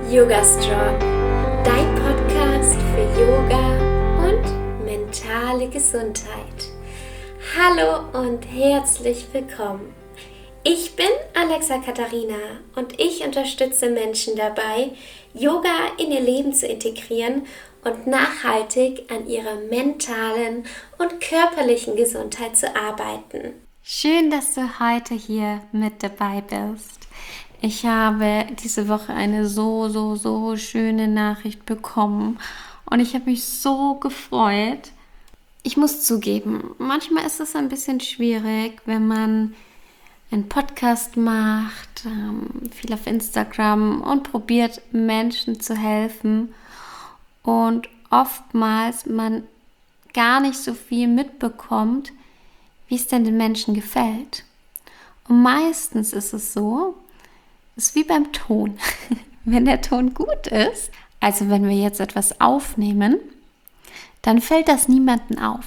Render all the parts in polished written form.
Yoga Strong, dein Podcast für Yoga und mentale Gesundheit. Hallo und herzlich willkommen. Ich bin Alexa Katharina und ich unterstütze Menschen dabei, Yoga in ihr Leben zu integrieren und nachhaltig an ihrer mentalen und körperlichen Gesundheit zu arbeiten. Schön, dass du heute hier mit dabei bist. Ich habe diese Woche eine so schöne Nachricht bekommen und ich habe mich so gefreut. Ich muss zugeben, manchmal ist es ein bisschen schwierig, wenn man einen Podcast macht, viel auf Instagram und probiert, Menschen zu helfen und oftmals man gar nicht so viel mitbekommt, wie es denn den Menschen gefällt. Und meistens ist es so, es ist wie beim Ton. Wenn der Ton gut ist, also wenn wir jetzt etwas aufnehmen, dann fällt das niemandem auf.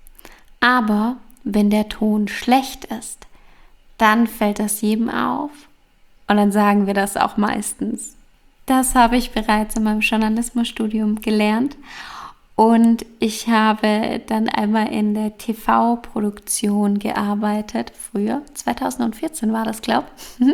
Aber wenn der Ton schlecht ist, dann fällt das jedem auf. Und dann sagen wir das auch meistens. Das habe ich bereits in meinem Journalismusstudium gelernt. Und ich habe dann einmal in der TV-Produktion gearbeitet, früher, 2014 war das, glaube ich.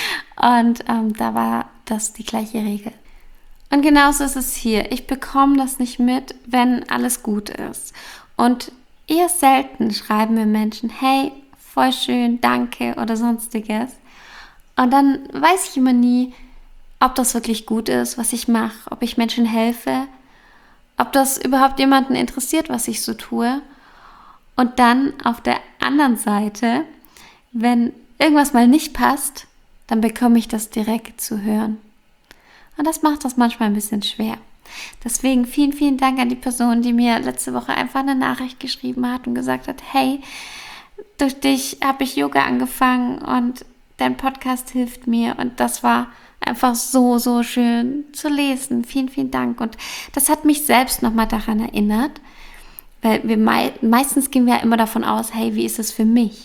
Und da war das die gleiche Regel. Und genauso ist es hier. Ich bekomme das nicht mit, wenn alles gut ist. Und eher selten schreiben mir Menschen, hey, voll schön, danke oder sonstiges. Und dann weiß ich immer nie, ob das wirklich gut ist, was ich mache, ob ich Menschen helfe, ob das überhaupt jemanden interessiert, was ich so tue. Und dann auf der anderen Seite, wenn irgendwas mal nicht passt, dann bekomme ich das direkt zu hören. Und das macht das manchmal ein bisschen schwer. Deswegen vielen Dank an die Person, die mir letzte Woche einfach eine Nachricht geschrieben hat und gesagt hat, hey, durch dich habe ich Yoga angefangen und dein Podcast hilft mir. Und das war einfach so schön zu lesen. Vielen Dank. Und das hat mich selbst nochmal daran erinnert, weil wir meistens gehen wir ja immer davon aus, hey, wie ist es für mich?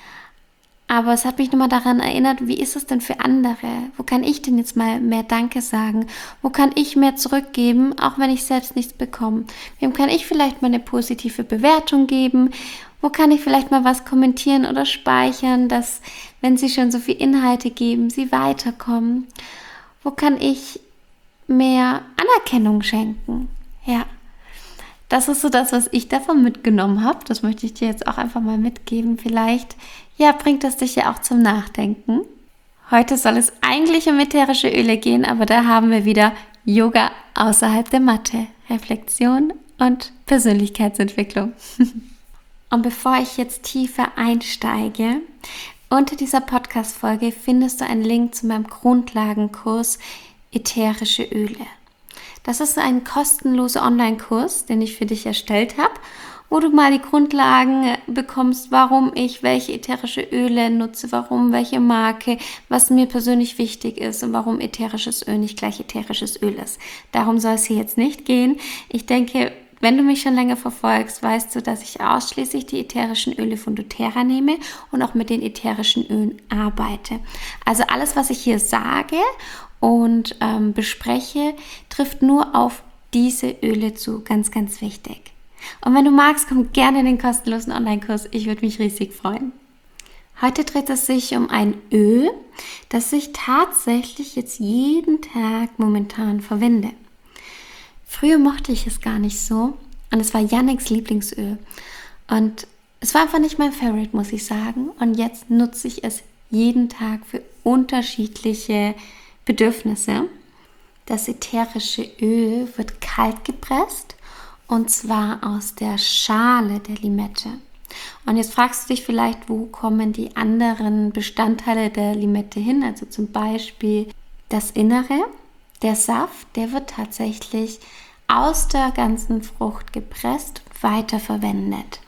Aber es hat mich nochmal daran erinnert, wie ist es denn für andere? Wo kann ich denn jetzt mal mehr Danke sagen? Wo kann ich mehr zurückgeben, auch wenn ich selbst nichts bekomme? Wem kann ich vielleicht mal eine positive Bewertung geben? Wo kann ich vielleicht mal was kommentieren oder speichern, dass, wenn sie schon so viel Inhalte geben, sie weiterkommen? Wo kann ich mehr Anerkennung schenken? Ja, das ist so das, was ich davon mitgenommen habe. Das möchte ich dir jetzt auch einfach mal mitgeben. Vielleicht, ja, bringt das dich ja auch zum Nachdenken. Heute soll es eigentlich um ätherische Öle gehen, aber da haben wir wieder Yoga außerhalb der Matte, Reflexion und Persönlichkeitsentwicklung. Und bevor ich jetzt tiefer einsteige, unter dieser Podcast-Folge findest du einen Link zu meinem Grundlagenkurs Ätherische Öle. Das ist ein kostenloser Online-Kurs, den ich für dich erstellt habe, wo du mal die Grundlagen bekommst, warum ich welche ätherische Öle nutze, warum welche Marke, was mir persönlich wichtig ist und warum ätherisches Öl nicht gleich ätherisches Öl ist. Darum soll es hier jetzt nicht gehen. Ich denke, wenn du mich schon länger verfolgst, weißt du, dass ich ausschließlich die ätherischen Öle von doTERRA nehme und auch mit den ätherischen Ölen arbeite. Also alles, was ich hier sage und bespreche, trifft nur auf diese Öle zu. Ganz wichtig. Und wenn du magst, komm gerne in den kostenlosen Online-Kurs. Ich würde mich riesig freuen. Heute dreht es sich um ein Öl, das ich tatsächlich jetzt jeden Tag momentan verwende. Früher mochte ich es gar nicht so und es war Yannicks Lieblingsöl und es war einfach nicht mein Favorite, muss ich sagen, und jetzt nutze ich es jeden Tag für unterschiedliche Bedürfnisse. Das ätherische Öl wird kalt gepresst und zwar aus der Schale der Limette. Und jetzt fragst du dich vielleicht, wo kommen die anderen Bestandteile der Limette hin, also zum Beispiel das Innere. Der Saft, der wird tatsächlich aus der ganzen Frucht gepresst, weiterverwendet.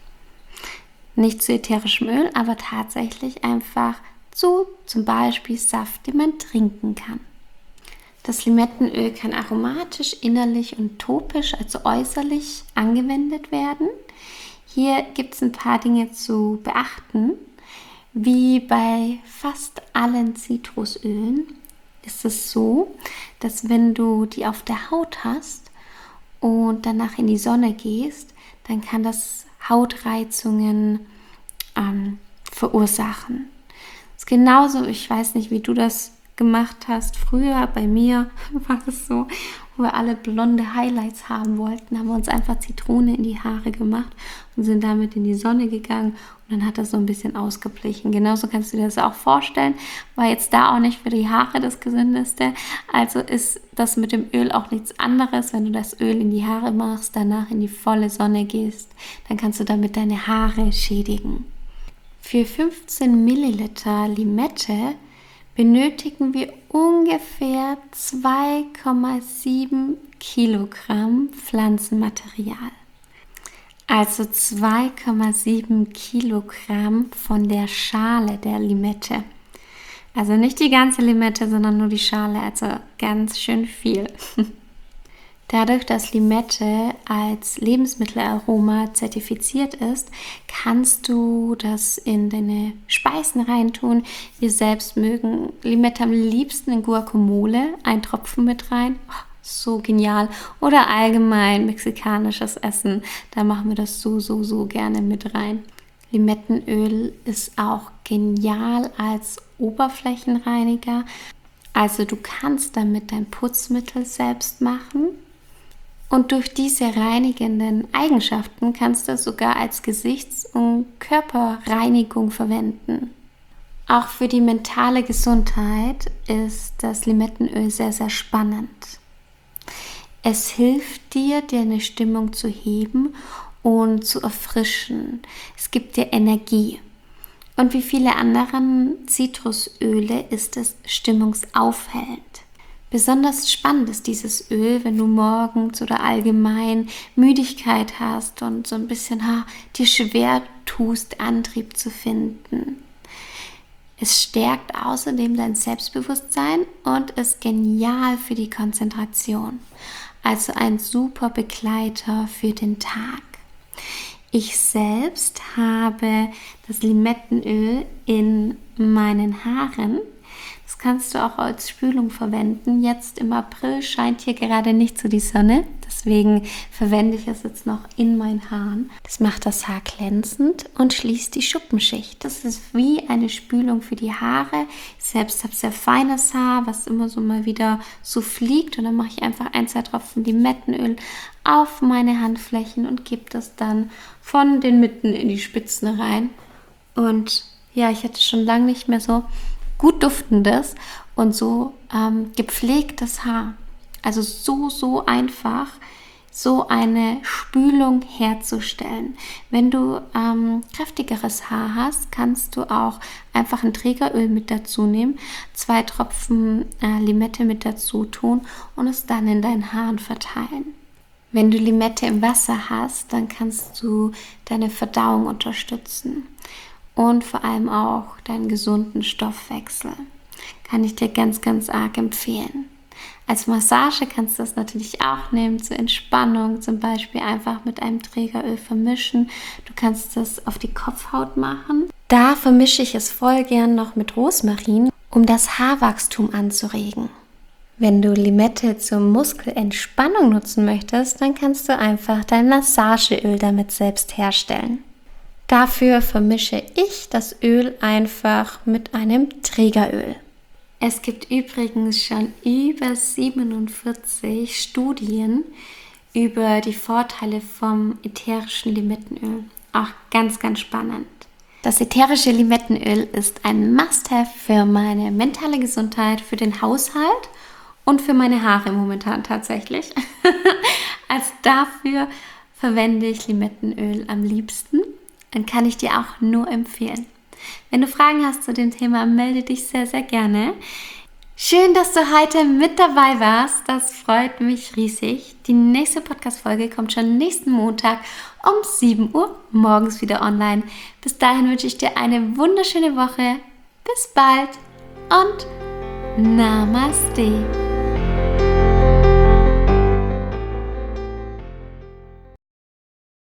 Nicht zu ätherischem Öl, aber tatsächlich einfach zu zum Beispiel Saft, den man trinken kann. Das Limettenöl kann aromatisch, innerlich und topisch, also äußerlich, angewendet werden. Hier gibt es ein paar Dinge zu beachten. Wie bei fast allen Zitrusölen ist es so, dass wenn du die auf der Haut hast und danach in die Sonne gehst, dann kann das Hautreizungen verursachen. Das ist genauso, ich weiß nicht, wie du das gemacht hast. Früher bei mir war es so, wo wir alle blonde Highlights haben wollten, haben wir uns einfach Zitrone in die Haare gemacht und sind damit in die Sonne gegangen und dann hat das so ein bisschen ausgeblichen. Genauso kannst du dir das auch vorstellen, war jetzt da auch nicht für die Haare das Gesündeste. Also ist das mit dem Öl auch nichts anderes. Wenn du das Öl in die Haare machst, danach in die volle Sonne gehst, dann kannst du damit deine Haare schädigen. Für 15 Milliliter Limette benötigen wir ungefähr 2,7 Kilogramm Pflanzenmaterial. Also 2,7 Kilogramm von der Schale der Limette. Also nicht die ganze Limette, sondern nur die Schale, also ganz schön viel. Dadurch, dass Limette als Lebensmittelaroma zertifiziert ist, kannst du das in deine Speisen reintun. Wir selbst mögen Limette am liebsten in Guacamole, ein Tropfen mit rein. Oh, so genial. Oder allgemein mexikanisches Essen, da machen wir das so gerne mit rein. Limettenöl ist auch genial als Oberflächenreiniger. Also du kannst damit dein Putzmittel selbst machen. Und durch diese reinigenden Eigenschaften kannst du es sogar als Gesichts- und Körperreinigung verwenden. Auch für die mentale Gesundheit ist das Limettenöl sehr, sehr spannend. Es hilft dir, deine Stimmung zu heben und zu erfrischen. Es gibt dir Energie. Und wie viele anderen Zitrusöle ist es stimmungsaufhellend. Besonders spannend ist dieses Öl, wenn du morgens oder allgemein Müdigkeit hast und so ein bisschen dir schwer tust, Antrieb zu finden. Es stärkt außerdem dein Selbstbewusstsein und ist genial für die Konzentration. Also ein super Begleiter für den Tag. Ich selbst habe das Limettenöl in meinen Haaren. Das kannst du auch als Spülung verwenden. Jetzt im April scheint hier gerade nicht so die Sonne. Deswegen verwende ich es jetzt noch in meinen Haaren. Das macht das Haar glänzend und schließt die Schuppenschicht. Das ist wie eine Spülung für die Haare. Ich selbst habe sehr feines Haar, was immer so mal wieder so fliegt. Und dann mache ich einfach 1-2 Tropfen Limettenöl auf meine Handflächen und gebe das dann von den Mitten in die Spitzen rein. Und ja, ich hatte schon lange nicht mehr so gut duftendes und so gepflegtes Haar. Also so einfach, so eine Spülung herzustellen. Wenn du kräftigeres Haar hast, kannst du auch einfach ein Trägeröl mit dazu nehmen, 2 Tropfen Limette mit dazu tun und es dann in deinen Haaren verteilen. Wenn du Limette im Wasser hast, dann kannst du deine Verdauung unterstützen. Und vor allem auch deinen gesunden Stoffwechsel. Kann ich dir ganz, ganz arg empfehlen. Als Massage kannst du das natürlich auch nehmen, zur Entspannung zum Beispiel einfach mit einem Trägeröl vermischen. Du kannst das auf die Kopfhaut machen. Da vermische ich es voll gern noch mit Rosmarin, um das Haarwachstum anzuregen. Wenn du Limette zur Muskelentspannung nutzen möchtest, dann kannst du einfach dein Massageöl damit selbst herstellen. Dafür vermische ich das Öl einfach mit einem Trägeröl. Es gibt übrigens schon über 47 Studien über die Vorteile vom ätherischen Limettenöl. Auch ganz, ganz spannend. Das ätherische Limettenöl ist ein Must-have für meine mentale Gesundheit, für den Haushalt und für meine Haare momentan tatsächlich. Also dafür verwende ich Limettenöl am liebsten. Dann kann ich dir auch nur empfehlen. Wenn du Fragen hast zu dem Thema, melde dich sehr, sehr gerne. Schön, dass du heute mit dabei warst. Das freut mich riesig. Die nächste Podcast-Folge kommt schon nächsten Montag um 7 Uhr morgens wieder online. Bis dahin wünsche ich dir eine wunderschöne Woche. Bis bald und Namaste.